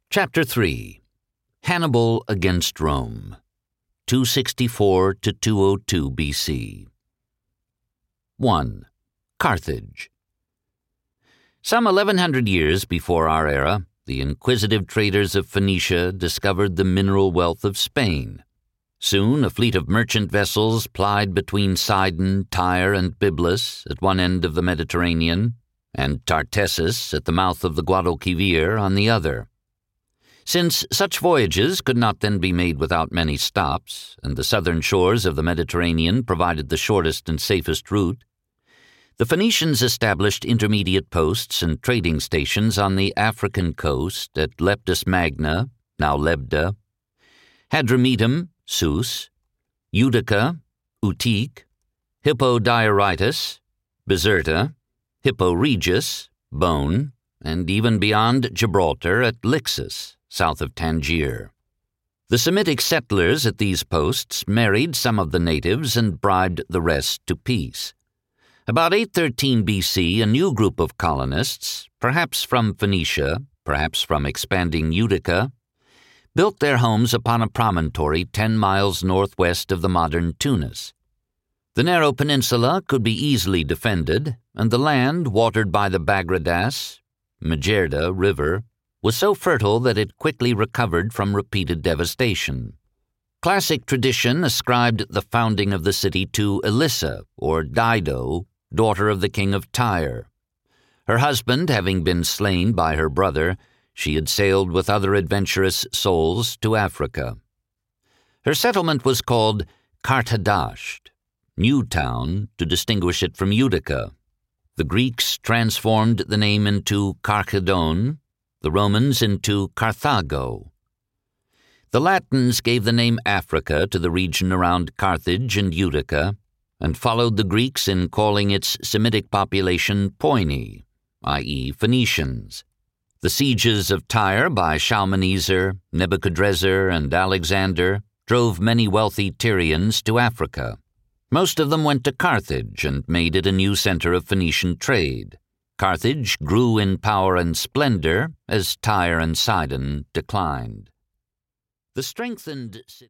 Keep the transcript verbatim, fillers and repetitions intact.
Chapter three. Hannibal against Rome, two sixty-four to two oh two B C. one. Carthage. Some eleven hundred years before our era, the inquisitive traders of Phoenicia discovered the mineral wealth of Spain. Soon a fleet of merchant vessels plied between Sidon, Tyre, and Byblus at one end of the Mediterranean, and Tartessus at the mouth of the Guadalquivir on the other. Since such voyages could not then be made without many stops, and the southern shores of the Mediterranean provided the shortest and safest route, the Phoenicians established intermediate posts and trading stations on the African coast at Leptis Magna, now Lebda, Hadrumetum, Sus, Utica, Utique, Hippodioritis, Bizerta, Hippo Regius, Bone, and even beyond Gibraltar at Lixus, south of Tangier. The Semitic settlers at these posts married some of the natives and bribed the rest to peace. About eight thirteen B C, a new group of colonists, perhaps from Phoenicia, perhaps from expanding Utica, built their homes upon a promontory ten miles northwest of the modern Tunis. The narrow peninsula could be easily defended, and the land, watered by the Bagradas, Magerda River, was so fertile that it quickly recovered from repeated devastation. Classic tradition ascribed the founding of the city to Elissa, or Dido, daughter of the king of Tyre. Her husband having been slain by her brother, she had sailed with other adventurous souls to Africa. Her settlement was called Carthadasht, New Town, to distinguish it from Utica. The Greeks transformed the name into Carchedon, the Romans into Carthago. The Latins gave the name Africa to the region around Carthage and Utica, and followed the Greeks in calling its Semitic population Poini, that is Phoenicians. The sieges of Tyre by Shalmaneser, Nebuchadrezzar, and Alexander drove many wealthy Tyrians to Africa. Most of them went to Carthage and made it a new center of Phoenician trade. Carthage grew in power and splendor as Tyre and Sidon declined. The strengthened city